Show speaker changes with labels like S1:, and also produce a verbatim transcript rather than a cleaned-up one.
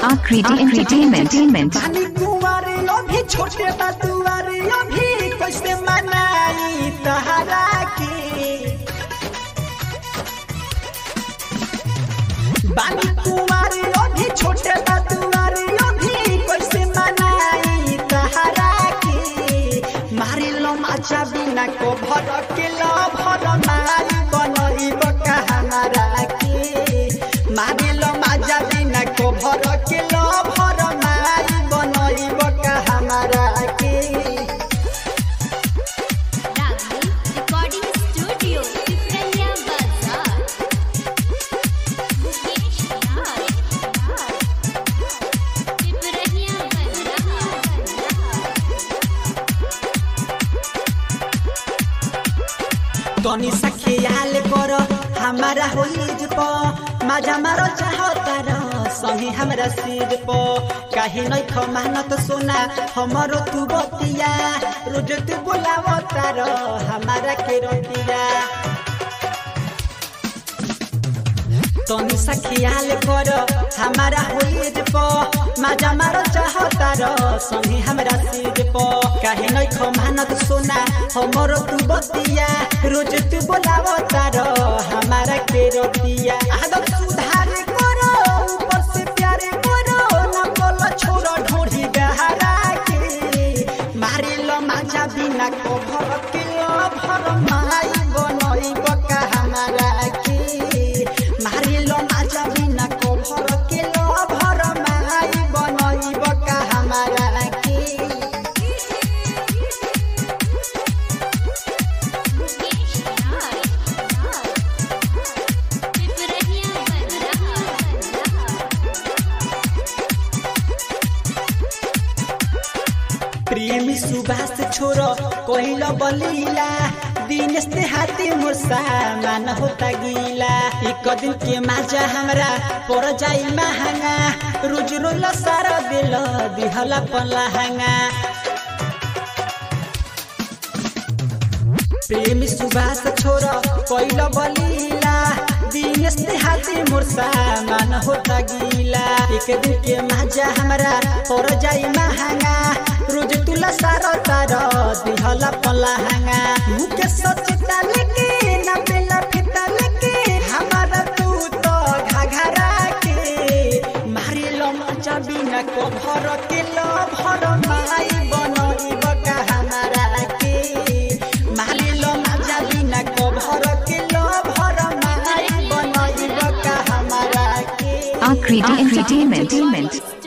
S1: आकृति एंटरटेनमेंट।
S2: बानी कुंवारे अभी छोटे बातुआरे अभी कैसे मनाई तहरा के। बानी कुंवारे अभी छोटे बातुआरे अभी कैसे मनाई तहरा के। मारे लो माचा बिना को भर के लो भर मारी बनई बका हमारा के। मारे लो माचा बिना को भर के लो भर मारी बनई बका हमारा के।
S3: रिकॉर्डिंग स्टूडियो पिपरिया बाजार मुकेश यार पिपरिया
S2: तनी सा ख्याल कर हमारा होइज प मजा मारो चाहता र सही हमरा सिर प। काहे नै खमानत सोना हमरो तू बतिया रोज तू बोलावता र हमारा के रतिया। तनी सा ख्याल कर हमारा होइज प मजा मारो चाहता र सही हमरा सिर प। काहे नै खमानत सोना हमरो तू बतिया रोज तू बोलावता र हमारा के रतिया। आदत सुधार करो ऊपर से प्यारे करो ना बोल छोड़ ढोढ़ी गहरा के। मारे लो माजा बिना को भर के लो भर माई बनई बका हमारा के। मारे लो माजा बिना को भर के लो भर माई बनई बका हमारा के।
S3: मुकेश यार पिपरिया
S2: प्रेमी सुभाष छोरो कोइलो बलीला दिनेश ते हाथी मोर सामान होता गीला। एक दिन के माजा हमरा पर जाई महंगा रोज रोल सारा दिल दिहला पलहंगा। प्रेमी सुभाष छोरो कोइलो बलीला दिनेश ते हाथी मोर सामान होता गीला। एक दिन के माजा हमरा पर जाई महंगा रोज तुला सारा तार दिहला पलहंगा। मुके सचिता लेके ना बेला फिता लेके हमारा तू तो घाघरा के। मारे लो माचा बिना को भर के लो भर माई बनई बका हमारा के। मारे लो माचा बिना को भर के लो भर माई बनई बका हमारा के।
S1: आकृति एंटरटेनमेंट।